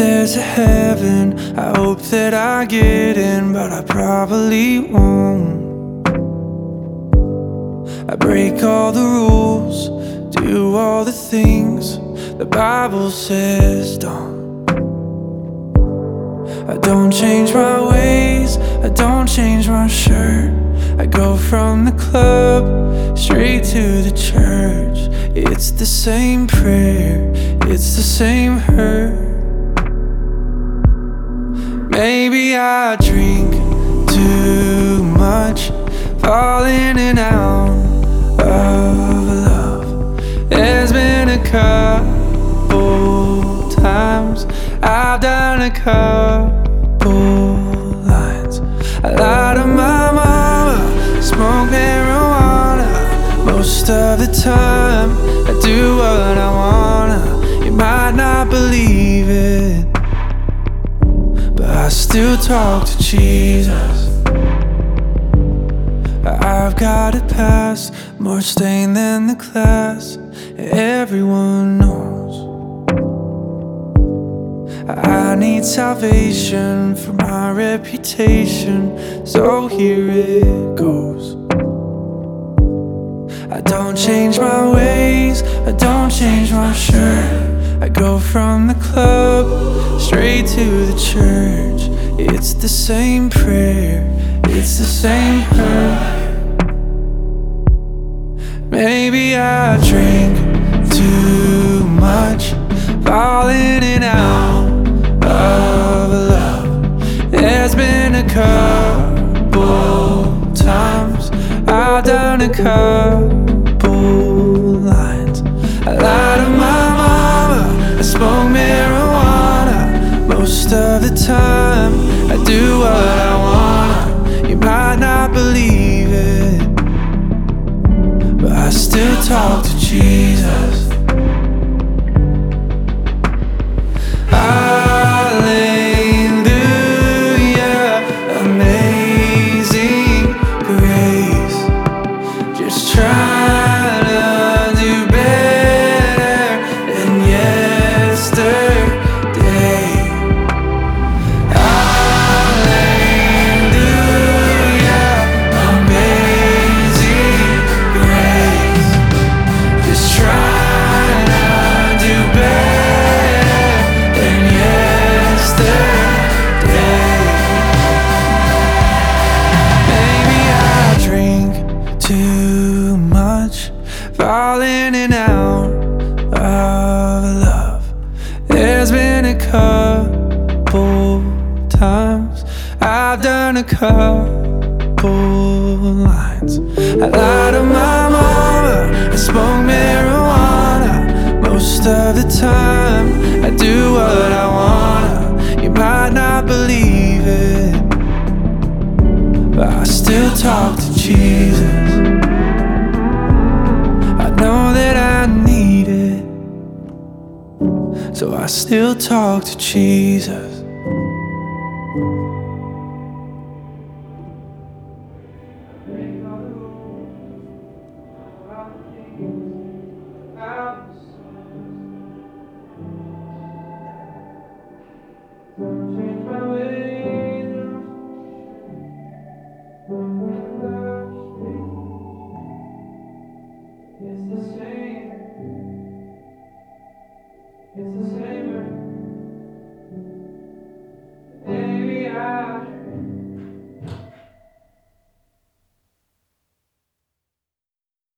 there's a heaven, I hope that I get in, but I probably won't. I break all the rules, do all the things the Bible says don't. I don't change my ways, I don't change my shirt. I go from the club straight to the church. It's the same prayer, it's the same hurt. Maybe I drink too much, fall in and out of love. There's been a couple times I've done a couple lines. I lied to my mama, smoke marijuana. Most of the time I do what I wanna. You might not believe it, but I still talk to Jesus. I've got a past, more stained than the class everyone knows. I need salvation for my reputation, so here it goes. I don't change my ways, I don't change my shirt. I go from the club straight to the church. It's the same prayer, it's the same hurt. Maybe I drink too much, fall in and out of love. There's been a couple times I've done a couple lines. I lied to my mama, I smoke marijuana. Most of the time I do what I wanna. You might not believe it, but I still talk to Jesus. Hallelujah, amazing grace. Just trying to do better than yesterday. Hallelujah, amazing grace. Just trying to do better than yesterday. Maybe I drink too much, fall in and out of love. There's been a couple times I've done a couple lines. I lied to my mama, I smoke marijuana. Most of the time I do what I wanna. You might not believe it, but I still talk to Jesus. I know that I need it, so I still talk to Jesus.